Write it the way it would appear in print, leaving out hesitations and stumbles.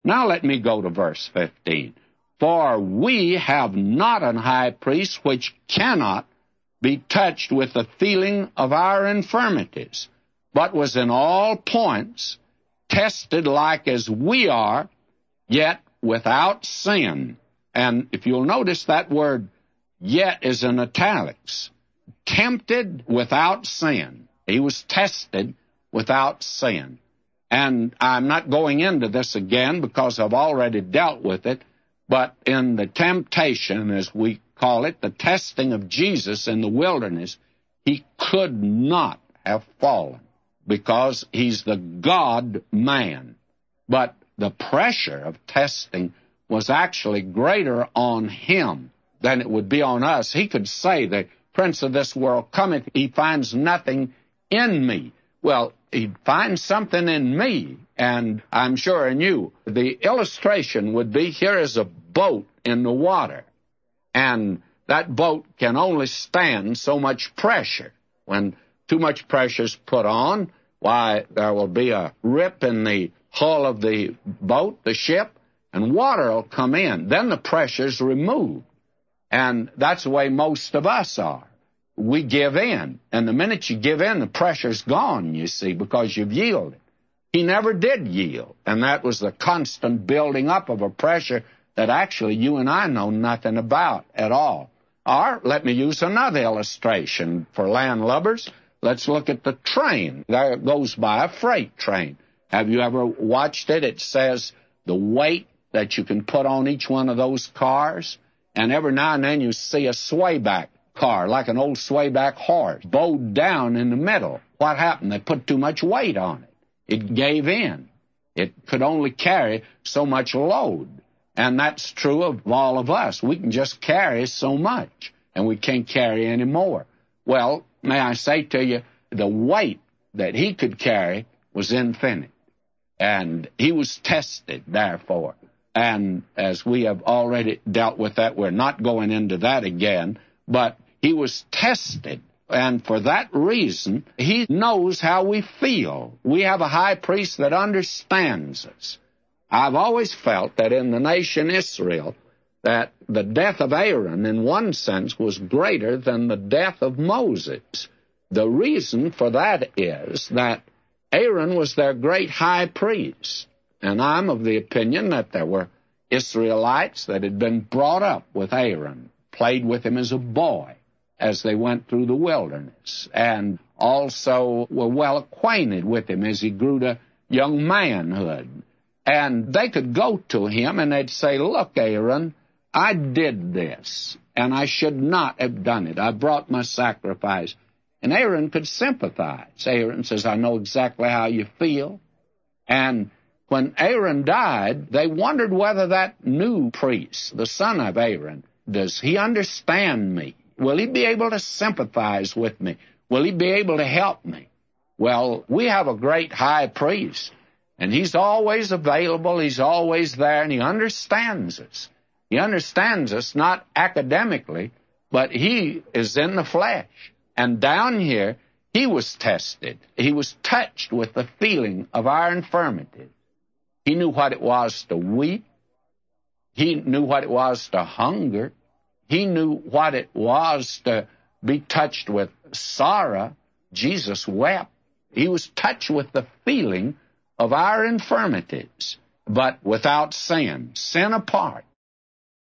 Now let me go to verse 15. For we have not an high priest which cannot be touched with the feeling of our infirmities, but was in all points tested like as we are, yet without sin. And if you'll notice, that word yet is in italics. Tempted without sin. He was tested without sin. And I'm not going into this again because I've already dealt with it, but in the temptation, as we call it, the testing of Jesus in the wilderness, he could not have fallen because he's the God-man. But the pressure of testing was actually greater on him than it would be on us. He could say, the prince of this world cometh, he finds nothing in me. Well, he'd find something in me, and I'm sure in you. The illustration would be, here is a boat in the water, and that boat can only stand so much pressure. When too much pressure is put on, why, there will be a rip in the hull of the boat, the ship, and water will come in. Then the pressure's removed. And that's the way most of us are. We give in. And the minute you give in, the pressure's gone, you see, because you've yielded. He never did yield. And that was the constant building up of a pressure that actually you and I know nothing about at all. Or, let me use another illustration for landlubbers. Let's look at the train. There goes by a freight train. Have you ever watched it? It says the weight that you can put on each one of those cars. And every now and then you see a swayback car, like an old swayback horse, bowed down in the middle. What happened? They put too much weight on it. It gave in. It could only carry so much load. And that's true of all of us. We can just carry so much, and we can't carry any more. Well, may I say to you, the weight that he could carry was infinite. And he was tested, therefore. And as we have already dealt with that, we're not going into that again, but he was tested. And for that reason, he knows how we feel. We have a high priest that understands us. I've always felt that in the nation Israel, that the death of Aaron, in one sense, was greater than the death of Moses. The reason for that is that Aaron was their great high priest. And I'm of the opinion that there were Israelites that had been brought up with Aaron, played with him as a boy as they went through the wilderness, and also were well acquainted with him as he grew to young manhood. And they could go to him and they'd say, look, Aaron, I did this, and I should not have done it. I brought my sacrifice. And Aaron could sympathize. Aaron says, I know exactly how you feel. And when Aaron died, they wondered whether that new priest, the son of Aaron, does he understand me? Will he be able to sympathize with me? Will he be able to help me? Well, we have a great high priest, and he's always available, he's always there, and he understands us. He understands us not academically, but he is in the flesh. And down here, he was tested. He was touched with the feeling of our infirmity. He knew what it was to weep. He knew what it was to hunger. He knew what it was to be touched with sorrow. Jesus wept. He was touched with the feeling of our infirmities, but without sin. Sin apart.